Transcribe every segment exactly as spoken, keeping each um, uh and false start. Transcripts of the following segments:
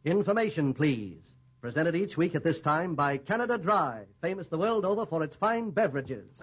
Information, please. Presented each week at this time by Canada Dry, famous the world over for its fine beverages.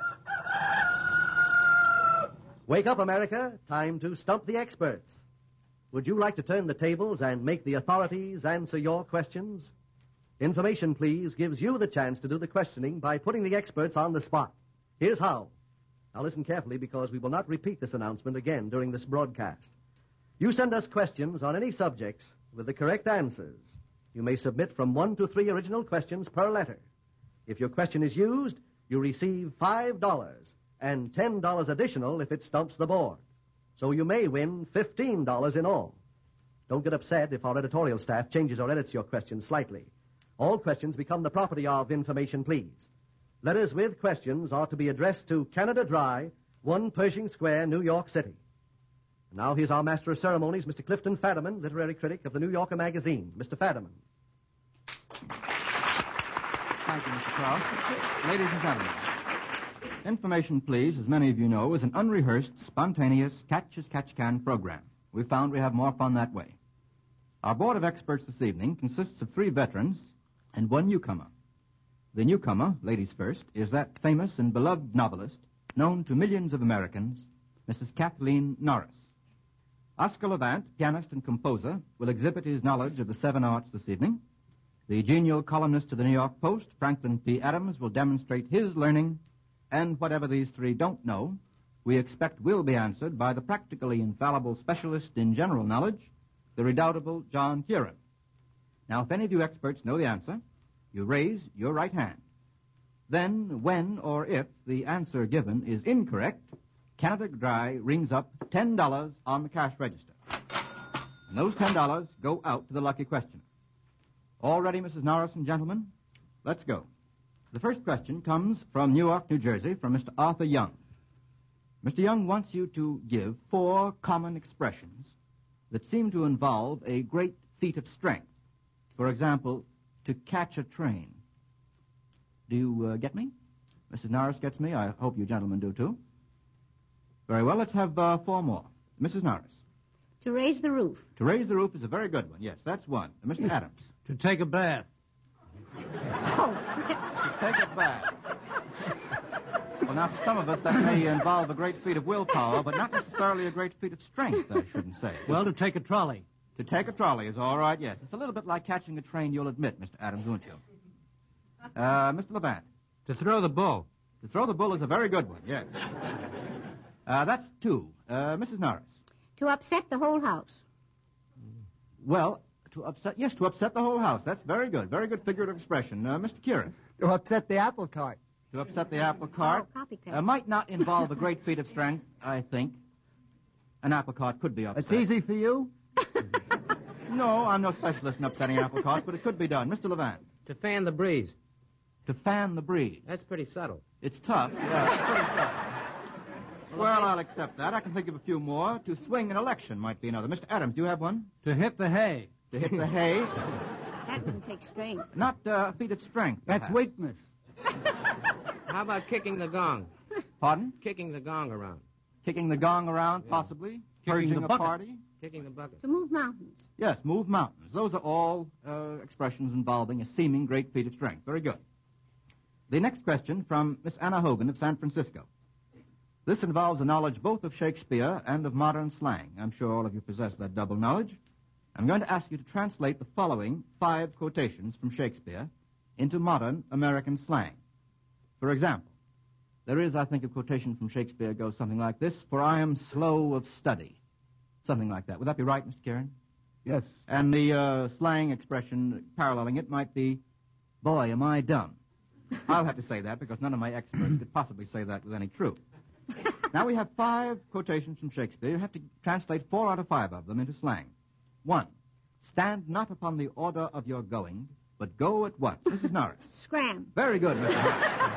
Wake up, America. Time to stump the experts. Would you like to turn the tables and make the authorities answer your questions? Information, please, gives you the chance to do the questioning by putting the experts on the spot. Here's how. Now listen carefully, because we will not repeat this announcement again during this broadcast. You send us questions on any subjects with the correct answers. You may submit from one to three original questions per letter. If your question is used, you receive five dollars and ten dollars additional if it stumps the board. So you may win fifteen dollars in all. Don't get upset if our editorial staff changes or edits your questions slightly. All questions become the property of Information, please. Letters with questions are to be addressed to Canada Dry, one Pershing Square, New York City. And now here's our master of ceremonies, Mister Clifton Fadiman, literary critic of the New Yorker magazine. Mister Fadiman. Thank you, Mister Krause. Ladies and gentlemen, Information, please, as many of you know, is an unrehearsed, spontaneous, catch-as-catch-can program. We found we have more fun that way. Our board of experts this evening consists of three veterans and one newcomer. The newcomer, ladies first, is that famous and beloved novelist known to millions of Americans, Missus Kathleen Norris. Oscar Levant, pianist and composer, will exhibit his knowledge of the seven arts this evening. The genial columnist of the New York Post, Franklin P. Adams, will demonstrate his learning, and whatever these three don't know, we expect will be answered by the practically infallible specialist in general knowledge, the redoubtable John Kieran. Now, if any of you experts know the answer, you raise your right hand. Then, when or if the answer given is incorrect, Canada Dry rings up ten dollars on the cash register. And those ten dollars go out to the lucky questioner. All ready, Missus Norris and gentlemen? Let's go. The first question comes from Newark, New Jersey, from Mister Arthur Young. Mister Young wants you to give four common expressions that seem to involve a great feat of strength. For example, to catch a train. Do you uh, get me? Missus Norris gets me. I hope you gentlemen do, too. Very well. Let's have uh, four more. Missus Norris. To raise the roof. To raise the roof is a very good one. Yes, that's one. Uh, Mister Adams. To take a bath. Oh, To take a bath. Well, now, for some of us, that may involve a great feat of willpower, but not necessarily a great feat of strength, I shouldn't say. Well, to take a trolley. To take a trolley is all right, yes. It's a little bit like catching a train, you'll admit, Mister Adams, won't you? Uh, Mister Levant. To throw the bull. To throw the bull is a very good one, yes. Uh, that's two. Uh, Missus Norris. to upset the whole house. Well, to upset, yes, to upset the whole house. That's very good. Very good figurative expression. Uh, Mister Kieran. To upset the apple cart. To upset the apple cart. Oh, copycat. Uh, might not involve a great feat of strength, I think. An apple cart could be upset. It's easy for you? No, I'm no specialist in upsetting apple carts, but it could be done. Mister Levant. To fan the breeze. To fan the breeze. That's pretty subtle. It's tough. Yeah, it's pretty tough. Well, I'll accept that. I can think of a few more. To swing an election might be another. Mister Adams, do you have one? To hit the hay. To hit the hay. That wouldn't take strength. Not uh, a feat of strength. That's perhaps. weakness. How about kicking the gong? Pardon? Kicking the gong around. Kicking the gong around, possibly. Purging the a bucket. party. Kicking the bucket. To move mountains. Yes, move mountains. Those are all uh, expressions involving a seeming great feat of strength. Very good. The next question from Miss Anna Hogan of San Francisco. This involves a knowledge both of Shakespeare and of modern slang. I'm sure all of you possess that double knowledge. I'm going to ask you to translate the following five quotations from Shakespeare into modern American slang. For example, there is, I think, a quotation from Shakespeare goes something like this, "For I am slow of study." Something like that. Would that be right, Mister Kieran? Yes. And the uh, slang expression paralleling it might be, "Boy, am I dumb." I'll have to say that because none of my experts could possibly say that with any truth. Now we have five quotations from Shakespeare. You have to translate four out of five of them into slang. One, stand not upon the order of your going, but go at once. Missus Norris. Scram. Very good, Missus Norris.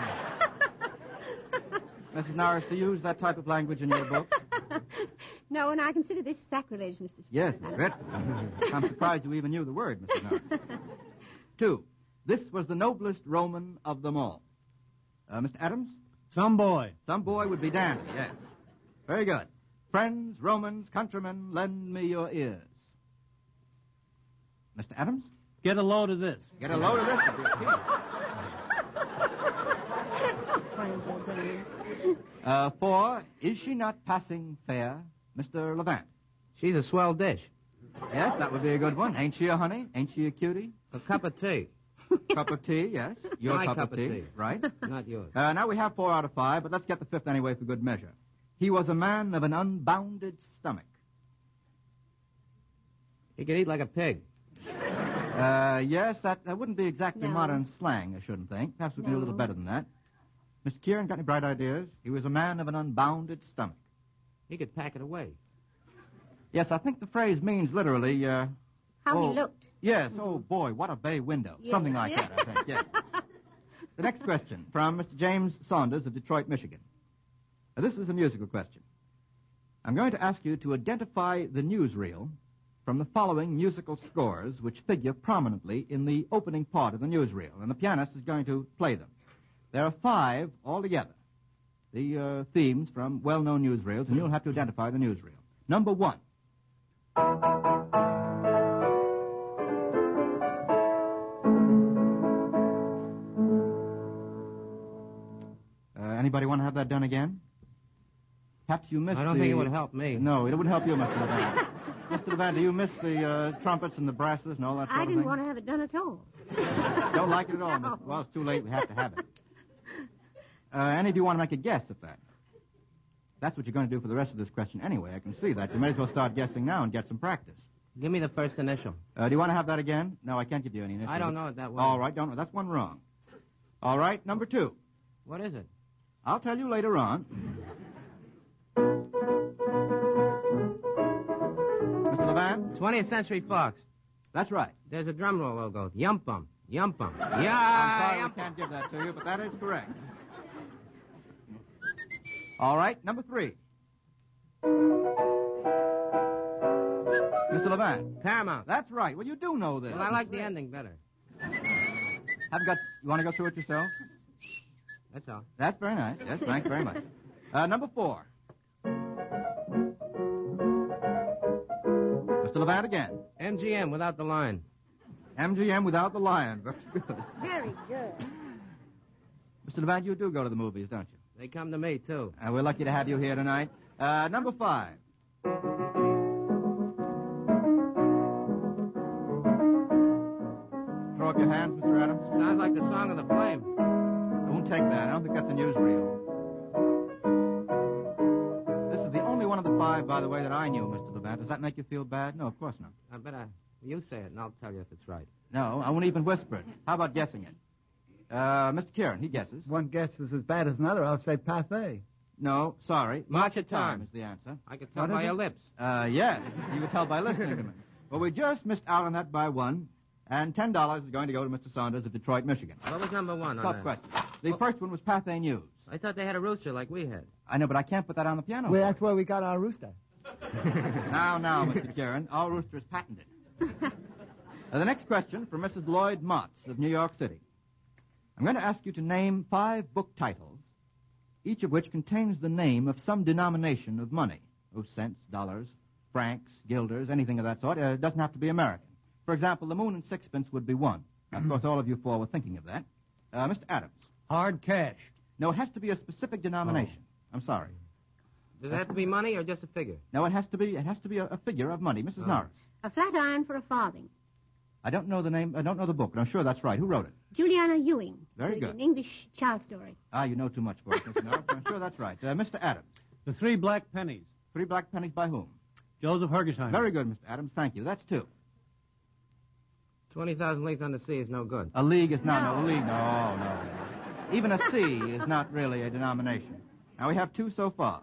Missus Norris, to use that type of language in your books? No, and I consider this sacrilege, Mister Smith. Yes, it's written. I'm surprised you even knew the word, Missus Norris. Two, this was the noblest Roman of them all. Uh, Mister Adams? Some boy. Some boy would be dandy, yes. Very good. Friends, Romans, countrymen, lend me your ears. Mister Adams? Get a load of this. Get a load of this. Would be a key. Uh, four, is she not passing fair, Mister Levant? She's a swell dish. Yes, that would be a good one. Ain't she a honey? Ain't she a cutie? A cup of tea. Cup of tea, yes. Your My cup, cup of of tea, tea. right? Not yours. Uh, now we have four out of five, but let's get the fifth anyway for good measure. He was a man of an unbounded stomach. He could eat like a pig. Uh, yes, that, that wouldn't be exactly No. modern slang, I shouldn't think. Perhaps we could do a little No. better than that. Mister Kieran, got any bright ideas? He was a man of an unbounded stomach. He could pack it away. Yes, I think the phrase means literally, uh... How oh, he looked. Yes, oh boy, what a bay window. Yes. Something like that, I think, yes. The next question from Mister James Saunders of Detroit, Michigan. Now, this is a musical question. I'm going to ask you to identify the newsreel from the following musical scores which figure prominently in the opening part of the newsreel, and the pianist is going to play them. There are five altogether, the uh, themes from well-known newsreels, and you'll have to identify the newsreel. Number one. Uh, anybody want to have that done again? Perhaps you missed I don't the... think it would help me. No, it wouldn't help you, Mister Levant. Mister Levant, do you miss the uh, trumpets and the brasses and all that sort I of didn't thing? want to have it done at all. Don't like it at all, No. Mister Well, it's too late. We have to have it. Uh, any of you want to make a guess at that? That's what you're going to do for the rest of this question anyway. I can see that. You may as well start guessing now and get some practice. Give me the first initial. Uh, do you want to have that again? No, I can't give you any initials. I don't know it that well. All right, don't know. That's one wrong. All right, number two. What is it? I'll tell you later on. Mister Levant? twentieth Century Fox. That's right. There's a drum roll logo. Yum-bum. Yum-bum. I'm Yeah, sorry we yum-bum. can't give that to you, but that is correct. All right, number three. Mister Levant. Paramount. That's right. Well, you do know this. Well, I like the ending better. Haven't got. You want to go through it yourself? That's all. That's very nice. Yes, thanks very much. Uh, number four. Mister Levant again. M G M without the line. M G M without the lion. Very good. Very good. Mister Levant, you do go to the movies, don't you? They come to me, too. Uh, we're lucky to have you here tonight. Uh, number five. Throw up your hands, Mister Adams. Sounds like the song of the flame. I won't take that. I don't think that's a newsreel. This is the only one of the five, by the way, that I knew, Mister Levant. Does that make you feel bad? No, of course not. I bet I... You say it, and I'll tell you if it's right. No, I won't even whisper it. How about guessing it? Uh, Mister Kieran, he guesses. One guess is as bad as another. I'll say Pathé. No, sorry. March of of Time. is the answer. I could tell What by is your it? lips. Uh, yes, you could tell by listening to me. Well, we just missed out on that by one, and ten dollars is going to go to Mister Saunders of Detroit, Michigan. What was number one on Tough that? question. The first one was Pathé News. I thought they had a rooster like we had. I know, but I can't put that on the piano. Well, that's where we got our rooster. Now, now, Mister Kieran, all rooster is patented. Uh, the next question from Missus Lloyd Motts of New York City. I'm going to ask you to name five book titles, each of which contains the name of some denomination of money. Oh, cents, dollars, francs, guilders, anything of that sort. Uh, it doesn't have to be American. For example, the moon and sixpence would be one. Of course, all of you four were thinking of that. Uh, Mister Adams. Hard cash. No, it has to be a specific denomination. I'm sorry. Does it have to be money or just a figure? No, it has to be. It has to be a, a figure of money. Missus Oh. Norris. A flat iron for a farthing. I don't know the name. I don't know the book, but I'm sure that's right. Who wrote it? Juliana Ewing. Very It's good. An English child story. Ah, you know too much for it, Missus Norris. I'm sure that's right. Uh, Mister Adams. The three black pennies. Three black pennies by whom? Joseph Hergesheimer. Very good, Mister Adams. Thank you. That's two. twenty thousand leagues under the sea is no good. A league is not. No, No. a league. No, no. Even a C is not really a denomination. Now, we have two so far.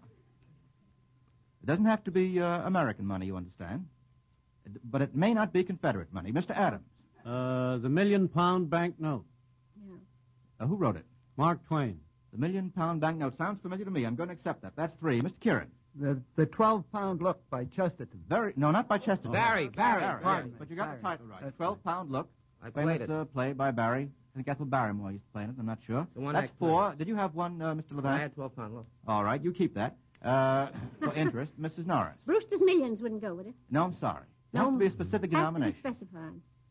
It doesn't have to be uh, American money, you understand. It- but it may not be Confederate money. Mister Adams. Uh, the million pound banknote. Yeah. Uh, who wrote it? Mark Twain. The million pound banknote. Sounds familiar to me. I'm going to accept that. That's three. Mister Kieran. The the twelve-pound look by Chesterton. Very. No, not by Chesterton. Barry, Barry. Barry, Pardon yes, me. but you got Barry. the title right. That's twelve pound look. I Famous played it. uh, play by Barry. I think Ethel Barrymore used to play in it. I'm not sure. The one That's act play. four. Did you have one, uh, Mister I Levant? had twelve pound look. All right, you keep that. Uh, for interest, Missus Norris. Brewster's Millions wouldn't go with it. No, I'm sorry. It No. has to be a specific Has to be denomination. specified.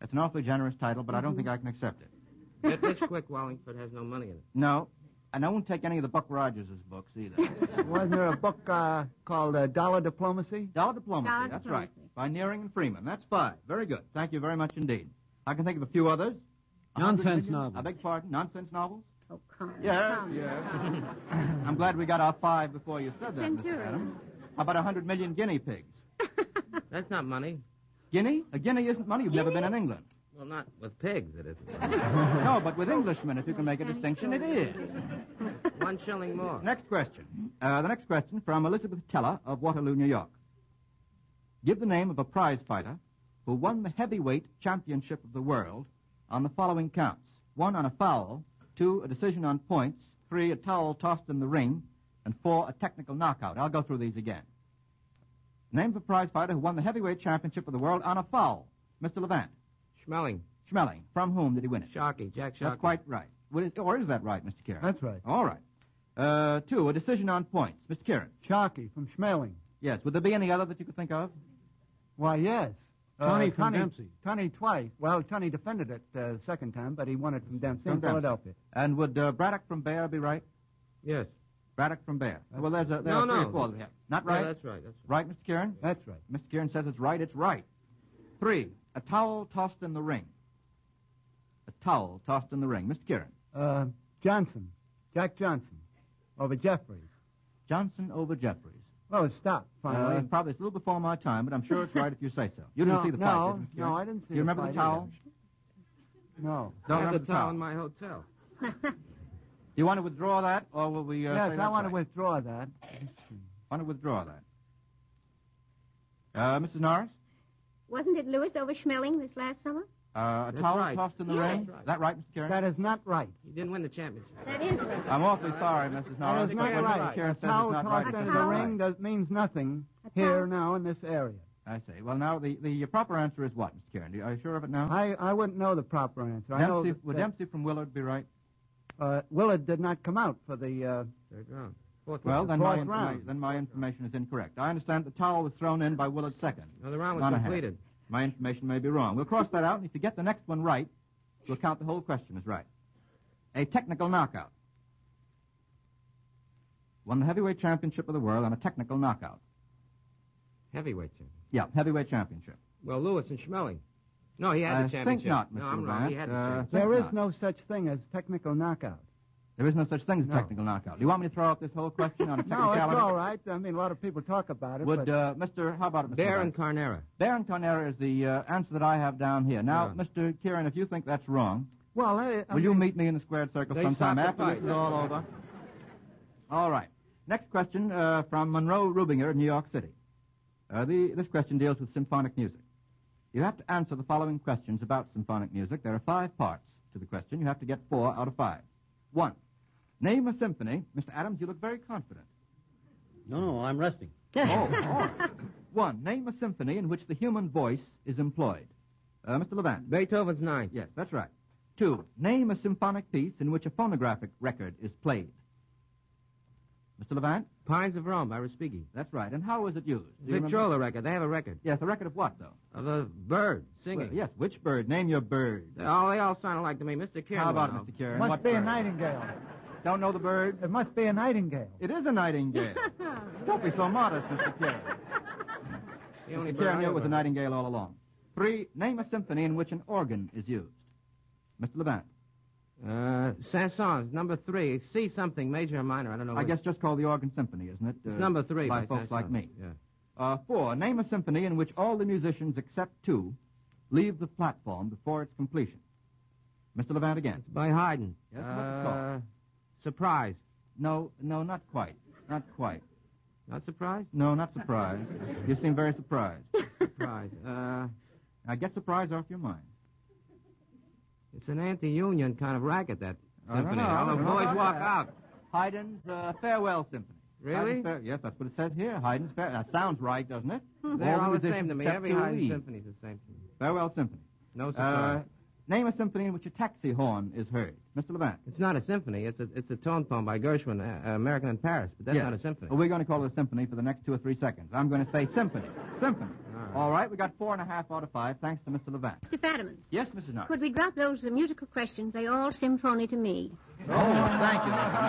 It's an awfully generous title, but I don't think I can accept it. Get rich quick, Wallingford has no money in it. No, and I won't take any of the Buck Rogers' books either. Wasn't there a book uh, called uh, Dollar Diplomacy? Dollar Diplomacy, Dollar that's Diplomacy. right. By Nearing and Freeman. That's five. Very good. Thank you very much indeed. I can think of a few others. A hundred Nonsense million? novels. I beg pardon? Nonsense novels? Oh, come Yes, come. yes. I'm glad we got our five before you said that, Mister Centurion. Adams. How about a hundred million guinea pigs? That's not money. Guinea? A guinea isn't money. You've never been in England. Well, not with pigs, it isn't. No, but with Englishmen, if you can make a distinction, it is. One shilling more. Next question. Uh, the next question from Elizabeth Teller of Waterloo, New York. Give the name of a prize fighter who won the heavyweight championship of the world on the following counts. One, on a foul. Two, a decision on points. Three, a towel tossed in the ring. And four, a technical knockout. I'll go through these again. Name of a prize fighter who won the heavyweight championship of the world on a foul. Mister Levant. Schmeling. Schmeling. From whom did he win it? Sharkey. Jack Sharkey. That's quite right. What is- Or is that right, Mister Kieran? That's right. All right. Uh, two, a decision on points. Mister Kieran. Sharkey from Schmeling. Yes. Would there be any other that you could think of? Why, yes. Tony from Tony, Dempsey. Tony twice. Well, Tony defended it uh, second time, but he won it from Dempsey From in Dempsey. Philadelphia. And would uh, Braddock from Bear be right? Yes. Braddock from Bear. Well, there's a, there No, are three no. or four that we have. Not right? Yeah, that's right. That's Right, Mister Kieran? That's right. Mister Kieran says it's right. It's right. Three, a towel tossed in the ring. A towel tossed in the ring. Mister Kieran. Uh, Johnson. Jack Johnson. Over Jeffries. Johnson over Jeffries. Well, it stopped, finally. Uh, probably it's a little before my time, but I'm sure it's right if you say so. You didn't no, see the no, fight, did you, Mister Kieran? No, I didn't see Do you remember the fight towel? either. No. Don't I have remember the the towel towel. in my hotel. Do you want to withdraw that, or will we uh, yes, say I that's want right? to withdraw that. want to withdraw that. Uh, Missus Norris? Wasn't it Lewis over Schmeling this last summer? Uh, a That's towel right. tossed in the Yes. ring? That's right. Is that right, Mister Kieran? That is not right. He didn't win the championship. That is right. I'm awfully sorry, Missus That Norris. is but not when right. Mister Kieran A says it's towel not tossed right, into it's the not ring right. does, means nothing A here towel. now in this area. I see. Well, now, the, the proper answer is what, Mister Kieran? Are you sure of it now? I, I wouldn't know the proper answer. I know Dempsey, that, would that, Dempsey from Willard be right? uh, Willard did not come out for the. Uh, Third round. Fourth Well, round. then my, fourth round. informa- then my information is incorrect. I understand the towel was thrown in by Willard second. No, the round was Monahan. completed. My information may be wrong. We'll cross that out, and if you get the next one right, we'll count the whole question as right. A technical knockout. Won the heavyweight championship of the world on a technical knockout. Heavyweight champion. Yeah, heavyweight championship. Well, Lewis and Schmeling. No, he had I the think championship. not, No, Mister I'm wrong. He Levant. had the Uh, championship. there Think is not. no such thing as technical knockout. There is no such thing as No. technical knockout. Do you want me to throw out this whole question on a No, technicality? it's all right. I mean, a lot of people talk about it. Would but uh, Mister How about it, Mister Bear Levant? and Carnera. Baron Carnera is the uh, answer that I have down here. Now, Yeah. Mister Kieran, if you think that's wrong, well, I, I will you mean, meet me in the squared circle They sometime stopped the after this fight. is all over? All right. Next question uh, from Monroe Rubinger of New York City. Uh, the, this question deals with symphonic music. You have to answer the following questions about symphonic music. There are five parts to the question. You have to get four out of five. One, name a symphony. Mister Adams, you look very confident. No, no, I'm resting. Oh, all right. One, name a symphony in which the human voice is employed. Uh, Mister Levant. Beethoven's Nine. Yes, that's right. Two, name a symphonic piece in which a phonographic record is played. Mister Levant? Pines of Rome by Respighi. That's right. And how was it used? Do you remember? Victrola record. They have a record Yes, a record of what, though? of a bird singing. Well, yes, which bird? Name your bird. They all, they all sound alike to me. Mister Kieran. How about will it, know. Mister Kieran? must What be a bird? nightingale. Don't know the bird? It must be a nightingale. It is a nightingale. Don't be so modest, Mister Kieran. The only Mister bird Kieran I knew it ever was a heard. nightingale all along. Three, name a symphony in which an organ is used. Mister Levant. Uh, Saint-Saëns, number three. C something, major or minor. I don't know. I which. guess just called the Organ Symphony, isn't it? It's Uh, number three by by folks like Saint-Saëns. me. Yeah. Uh, four, name a symphony in which all the musicians except two leave the platform before its completion. Mister Levant again. By Haydn. Yes, what's it called? uh, Surprise. No, no, not quite. Not quite. Not surprise? No, not surprised. You seem very surprised. Surprise. Uh, Now get surprise off your mind. it's an anti-union kind of racket, that I don't symphony. know, I All the don't know boys about walk that. out. Haydn's uh, Farewell Symphony. Really? Haydn's Fair- yes, that's what it says here. Haydn's Farewell. That sounds right, doesn't it? They're all the musicians same to me. except Every two Haydn leave. symphony's the same to me. Farewell Symphony. No Uh, surprise. Name a symphony in which a taxi horn is heard. Mister Levant. It's not a symphony. It's a it's a tone poem by Gershwin, uh, American in Paris, but that's Yes. not a symphony. Well, we're going to call it a symphony for the next two or three seconds. I'm going to say symphony. Symphony. All right. All right, we got four and a half out of five, thanks to Mister Levant. Mister Fadiman, Yes, Missus Norris. could we drop those uh, musical questions? They all symphony to me. Oh, thank you, Missus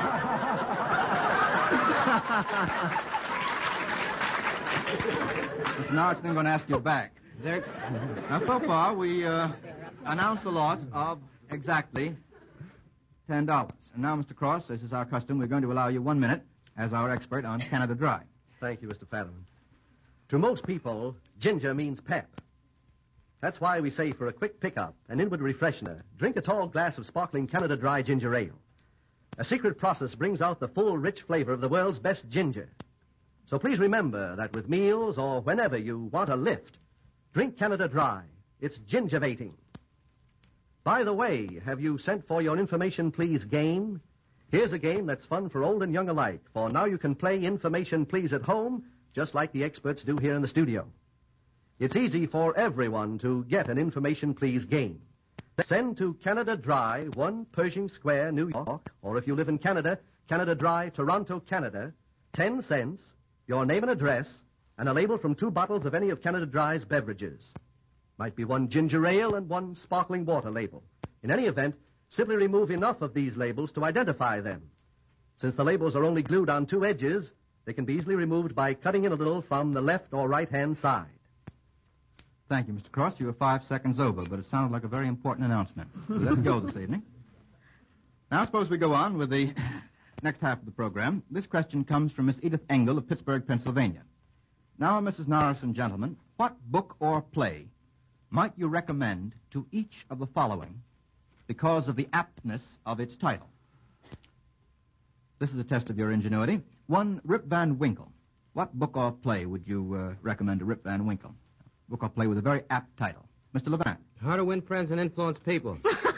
Norris. Mister Norris, I'm going to ask you back. There, Now, so far, we uh, announced a loss of exactly ten dollars. And now, Mister Cross, as is our custom, we're going to allow you one minute as our expert on Canada Dry. Thank you, Mister Fadiman. To most people, ginger means pep. That's why we say for a quick pickup, an inward refreshener, drink a tall glass of sparkling Canada Dry ginger ale. A secret process brings out the full, rich flavor of the world's best ginger. So please remember that with meals or whenever you want a lift, drink Canada Dry. It's gingervating. By the way, have you sent for your Information Please game? Here's a game that's fun for old and young alike, for now you can play Information Please at home, just like the experts do here in the studio. It's easy for everyone to get an Information Please game. Send to Canada Dry, one Pershing Square, New York, or if you live in Canada, Canada Dry, Toronto, Canada, ten cents, your name and address, and a label from two bottles of any of Canada Dry's beverages. Might be one ginger ale and one sparkling water label. In any event, simply remove enough of these labels to identify them. Since the labels are only glued on two edges, they can be easily removed by cutting in a little from the left or right-hand side. Thank you, Mister Cross. You were five seconds over, but it sounded like a very important announcement. So let's go this evening. Now, suppose we go on with the next half of the program. This question comes from Miss Edith Engel of Pittsburgh, Pennsylvania. Now, Missus Norris and gentlemen, what book or play might you recommend to each of the following because of the aptness of its title? This is a test of your ingenuity. One, Rip Van Winkle. What book or play would you uh, recommend to Rip Van Winkle? Book or play with a very apt title. Mister Levant. How to Win Friends and Influence People.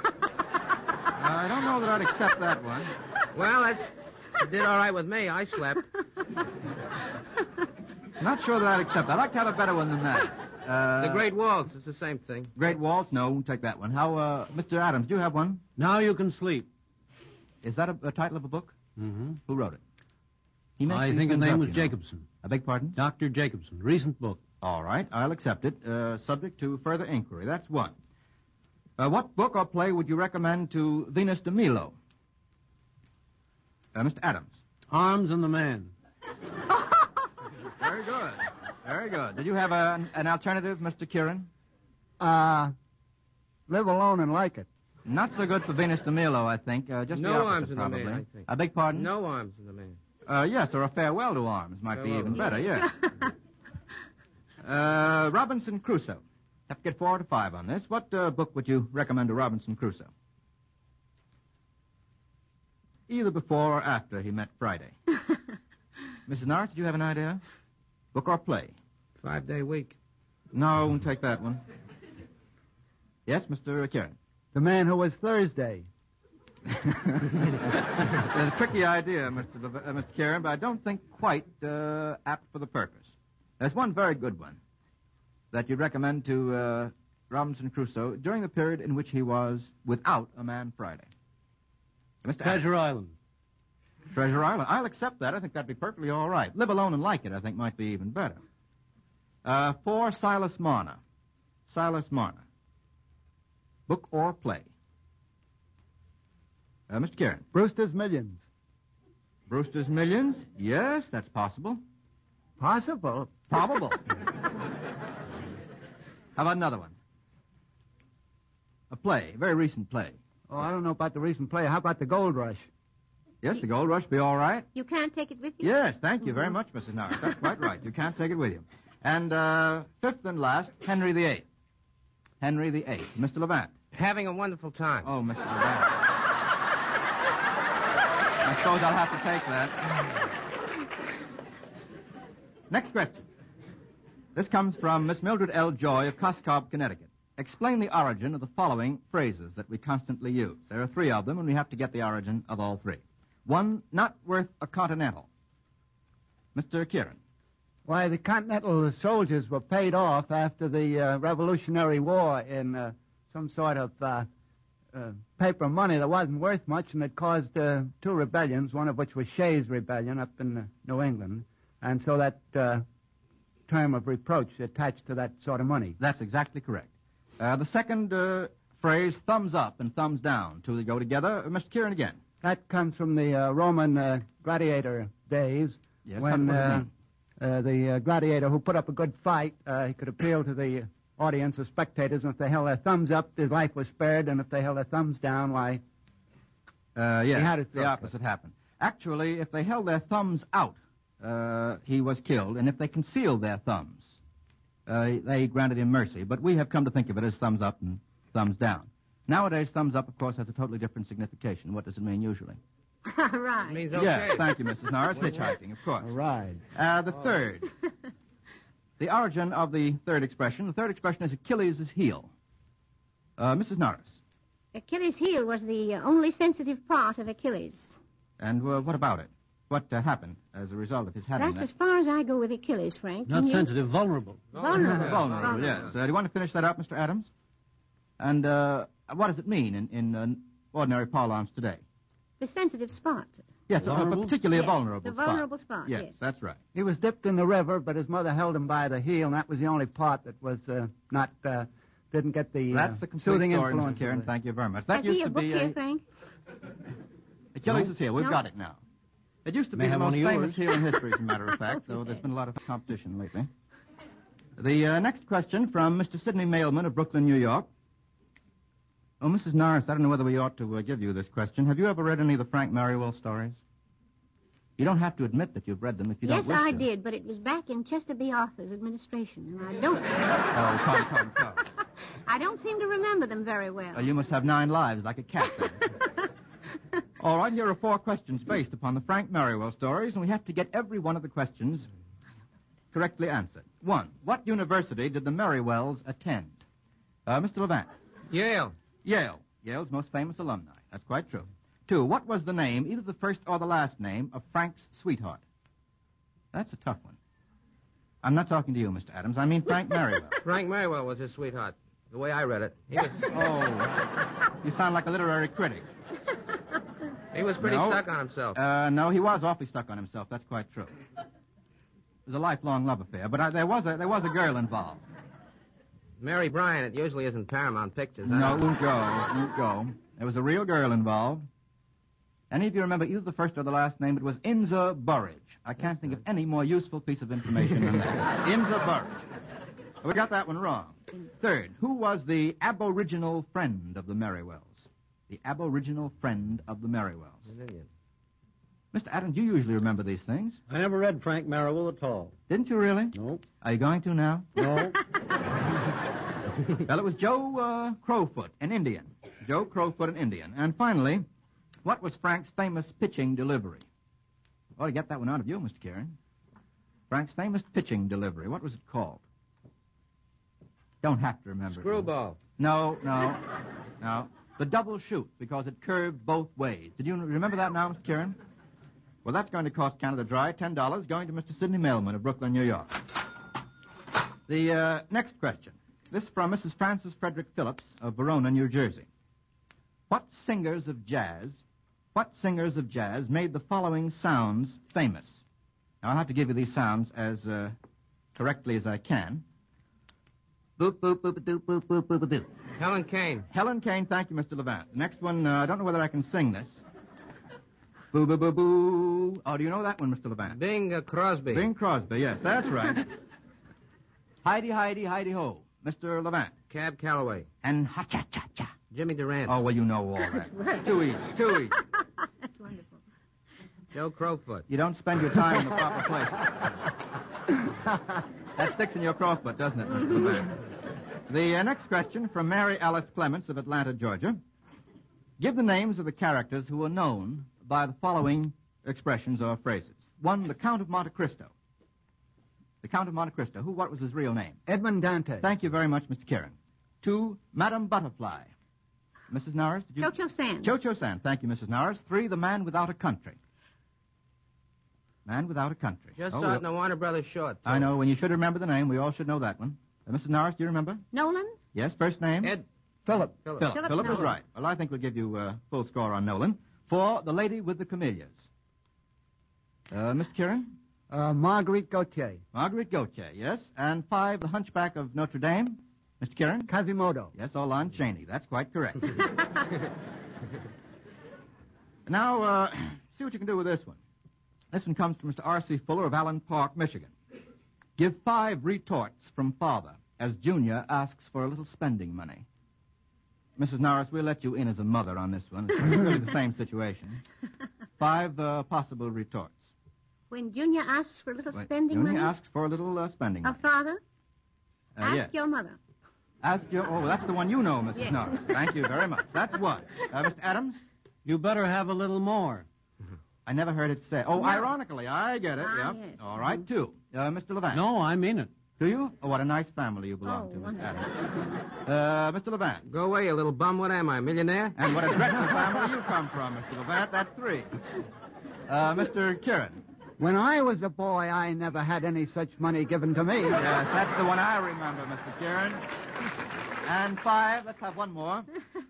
I don't know that I'd accept that one. Well, that's it did all right with me. I slept. Not sure that I'd accept that. I'd like to have a better one than that. Uh, The Great Waltz. It's the same thing. Great Waltz? No, we'll take that one. How, uh, Mister Adams, do you have one? Now you can sleep. Is that a, a title of a book? Mm-hmm. Who wrote it? He makes I these think his things name up, was you know. Jacobson. I beg pardon? Doctor Jacobson. Recent book. All right, I'll accept it, uh, subject to further inquiry. That's one. Uh, what book or play would you recommend to Venus de Milo? Uh, Mister Adams. Arms and the Man. Very good. Very good. Did you have a, an alternative, Mister Kieran? Uh, live alone and like it. Not so good for Venus de Milo, I think. Uh, just No the opposite, Arms in the probably. Man, I think. I beg pardon? No Arms in the Man. Uh, yes, or a Farewell to Arms might be Farewell even to better, yes. uh, Robinson Crusoe. Have to get four out of five on this. What uh, book would you recommend to Robinson Crusoe? Either before or after he met Friday. Missus Norris, did you have an idea? Book or play? Five-day week. No, I won't take that one. Yes, Mister Kieran. The Man Who Was Thursday. It's a tricky idea, Mister Lev- uh, Mister Kieran, but I don't think quite uh, apt for the purpose. There's one very good one that you'd recommend to uh, Robinson Crusoe during the period in which he was without a man Friday. Mister Adams. Treasure Island. Treasure Island. I'll accept that. I think that'd be perfectly all right. Live Alone and Like It, I think, might be even better. Uh, for Silas Marner. Silas Marner. Book or play? Uh, Mister Kieran. Brewster's Millions. Brewster's Millions? Yes, that's possible. Possible. Probable. How about another one? A play, a very recent play. Oh, I don't know about the recent play. How about the Gold Rush? Yes, the Gold Rush be all right? You can't take it with you? Yes, thank you very much, Missus Norris. That's quite right. You can't take it with you. And uh, fifth and last, Henry the Eighth. Henry the Eighth. Mister Levant. Having a wonderful time. Oh, Mister Levant. I suppose I'll have to take that. Next question. This comes from Miss Mildred L. Joy of Coscob, Connecticut. Explain the origin of the following phrases that we constantly use. There are three of them, and we have to get the origin of all three. One, not worth a continental. Mister Kieran. Why, the Continental soldiers were paid off after the uh, Revolutionary War in uh, some sort of uh, uh, paper money that wasn't worth much, and it caused uh, two rebellions, one of which was Shays' Rebellion up in uh, New England. And so that uh, term of reproach attached to that sort of money. That's exactly correct. Uh, the second uh, phrase, thumbs up and thumbs down, two that go together. Uh, Mister Kieran again. That comes from the uh, Roman uh, gladiator days. Yes, when what does it uh, mean? uh, the uh, gladiator who put up a good fight, uh, he could appeal to the audience, the spectators, and if they held their thumbs up, his life was spared, and if they held their thumbs down, why... Uh, yes, He had his the throat opposite happened. Actually, if they held their thumbs out, uh, he was killed, and if they concealed their thumbs, uh, they granted him mercy. But we have come to think of it as thumbs up and thumbs down. Nowadays, thumbs up, of course, has a totally different signification. What does it mean usually? right. It means okay. Yes, thank you, Missus Norris. Hitchhiking, of course. All right. Uh, the third. The origin of the third expression. The third expression is Achilles' heel. Uh, Missus Norris. Achilles' heel was the uh, only sensitive part of Achilles. And uh, what about it? What uh, happened as a result of his having That's that? as far as I go with Achilles, Frank. Not Can you- sensitive, vulnerable. Vulnerable. Vulnerable, yes. Uh, do you want to finish that up, Mister Adams? And uh, what does it mean in, in uh, ordinary parlance today? The sensitive spot. Yes, uh, Vulnerable? particularly Yes, a vulnerable the spot. vulnerable spot, Yes, yes. that's right. He was dipped in the river, but his mother held him by the heel, and that was the only part that was uh, not, uh, didn't get the, uh, That's the complete soothing story, influence. Mister Kieran. of it. Thank you very much. That Has used he a to book be here, a... Frank? Achilles is here. We've No? got it now. It used to May be the have one most of famous yours. heel in history, as a matter of fact, though there's been a lot of competition lately. The uh, next question from Mister Sidney Mailman of Brooklyn, New York. Oh, Missus Norris, I don't know whether we ought to uh, give you this question. Have you ever read any of the Frank Merriwell stories? You don't have to admit that you've read them if you Yes, don't wish I to. did, but it was back in Chester B. Arthur's administration, and I don't... Oh, come, come, come. I don't seem to remember them very well. Uh, you must have nine lives like a cat, then. All right, here are four questions based upon the Frank Merriwell stories, and we have to get every one of the questions correctly answered. One, what university did the Merriwells attend? Uh, Mister Levant. Yale. Yale. Yale's most famous alumni. That's quite true. Two, what was the name, either the first or the last name, of Frank's sweetheart? That's a tough one. I'm not talking to you, Mister Adams. I mean Frank Merriwell. Frank Merriwell was his sweetheart. The way I read it. He was, Oh, you sound like a literary critic. he was pretty No. stuck on himself. Uh, no, he was awfully stuck on himself. That's quite true. It was a lifelong love affair, but I, there was a there was a girl involved. Mary Bryan, it usually isn't Paramount Pictures. I No, don't- won't go, won't go. There was a real girl involved. Any of you remember either the first or the last name? It was Inza Burridge. I can't think of any more useful piece of information than that. Inza Burridge. We got that one wrong. Third, who was the aboriginal friend of the Merriwells? The aboriginal friend of the Merriwells. An Indian. Mister Adams, you usually remember these things. I never read Frank Merriwell at all. Didn't you really? No. Are you going to now? No. Well, it was Joe uh, Crowfoot, an Indian. Joe Crowfoot, an Indian. And finally, what was Frank's famous pitching delivery? Ought to get that one out of you, Mister Kieran. Frank's famous pitching delivery. What was it called? Don't have to remember. it. Screwball. No, no, no. The double shoot, because it curved both ways. Did you remember that now, Mister Kieran? Well, that's going to cost Canada Dry ten dollars, going to Mister Sidney Mailman of Brooklyn, New York. The uh, next question. This from Missus Frances Frederick Phillips of Verona, New Jersey. What singers of jazz, what singers of jazz made the following sounds famous? Now, I'll have to give you these sounds as uh, correctly as I can. Boop, boop, boop, boop, boop, boop, boop, boop, boop. Helen Kane. Helen Kane, thank you, Mister Levant. The next one, uh, I don't know whether I can sing this. Boo, boo, boo, boo. Oh, do you know that one, Mister Levant? Bing uh, Crosby. Bing Crosby, yes, that's right. Heidi, Heidi, Heidi, ho. Mister Levant. Cab Calloway. And ha-cha-cha-cha. Jimmy Durant. Oh, well, you know all that. Too easy, too easy. That's wonderful. Joe Crowfoot. You don't spend your time in the proper place. That sticks in your crossbutt, doesn't it, Mister Levant? The uh, next question from Mary Alice Clements of Atlanta, Georgia. Give the names of the characters who are known by the following expressions or phrases. One, the Count of Monte Cristo. The Count of Monte Cristo. Who, what was his real name? Edmund Dante. Thank you very much, Mister Kieran. Two, Madame Butterfly. Missus Norris, did you... Cho-Cho San. Cho-Cho San. Thank you, Missus Norris. Three, The Man Without a Country. Man Without a Country. Just Oh, saw well, it in the Warner Brothers short. I know. When you should remember the name, we all should know that one. Uh, Missus Norris, do you remember? Nolan? Yes, first name? Ed Philip. Philip. Philip Philip is Nolan. right. Well, I think we'll give you uh, full score on Nolan. For The Lady with the Camellias. Uh, Mister Kieran? Uh, Marguerite Gautier. Marguerite Gautier, yes. And five, The Hunchback of Notre Dame. Mister Kieran? Quasimodo. Yes, Olan Cheney. That's quite correct. Now, uh, see what you can do with this one. This one comes from Mister R C Fuller of Allen Park, Michigan. Give five retorts from father as Junior asks for a little spending money. Missus Norris, we'll let you in as a mother on this one. It's really the same situation. Five uh, possible retorts. When Junior asks for a little Wait, spending Junior money. asks for a little uh, spending A money. father? Uh, Ask yes. your mother. Ask your... Oh, that's the one you know, Missus Yes. Norris. Thank you very much. That's one. Uh, Mister Adams? You better have a little more. I never heard it said. Oh, No. ironically, I get it. Ah, Yep. yes. All right, two. Uh, Mister Levant. No, I mean it. Do you? Oh, what a nice family you belong Oh, to, Mister wonderful. Adams. Uh, Mister Levant. Go away, you little bum. What am I, a millionaire? And what a dreadful family you come from, Mister Levant. That's three. Uh, Mister Kieran. When I was a boy, I never had any such money given to me. Yes, that's the one I remember, Mister Kieran. And five. Let's have one more.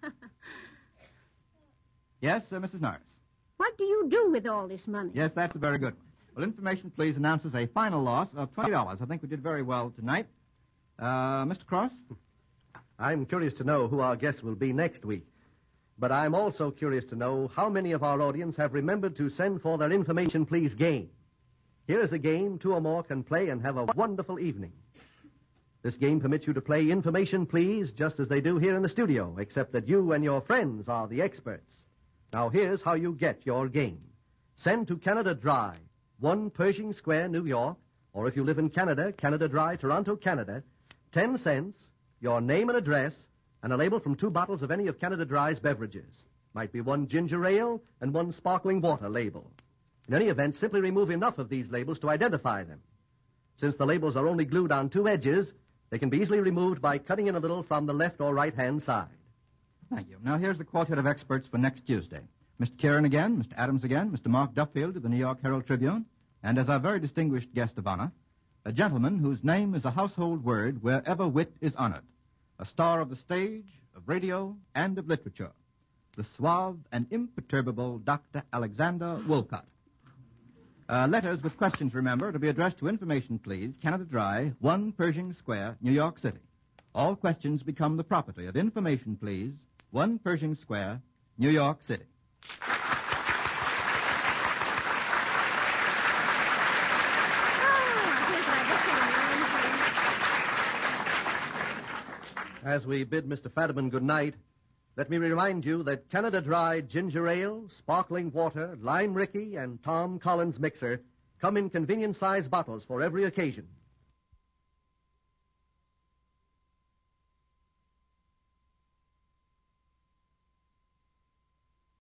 Yes, uh, Missus Norris. What do you do with all this money? Yes, that's a very good one. Well, Information Please announces a final loss of twenty dollars. I think we did very well tonight. Uh, Mister Cross? I'm curious to know who our guests will be next week. But I'm also curious to know how many of our audience have remembered to send for their Information Please game. Here is a game two or more can play and have a wonderful evening. This game permits you to play Information Please just as they do here in the studio, except that you and your friends are the experts. Now here's how you get your game. Send to Canada Dry, one Pershing Square, New York, or if you live in Canada, Canada Dry, Toronto, Canada, ten cents, your name and address, and a label from two bottles of any of Canada Dry's beverages. Might be one ginger ale and one sparkling water label. In any event, simply remove enough of these labels to identify them. Since the labels are only glued on two edges, they can be easily removed by cutting in a little from the left or right-hand side. Thank you. Now, here's the quartet of experts for next Tuesday. Mister Kieran again, Mister Adams again, Mister Mark Duffield of the New York Herald Tribune, and as our very distinguished guest of honor, a gentleman whose name is a household word wherever wit is honored, a star of the stage, of radio, and of literature, the suave and imperturbable Doctor Alexander Woolcott. Uh, letters with questions, remember, to be addressed to Information Please, Canada Dry, one Pershing Square, New York City. All questions become the property of Information Please, one Pershing Square, New York City. As we bid Mister Fadiman good night, let me remind you that Canada Dry ginger ale, sparkling water, lime Ricky, and Tom Collins mixer come in convenient-sized bottles for every occasion.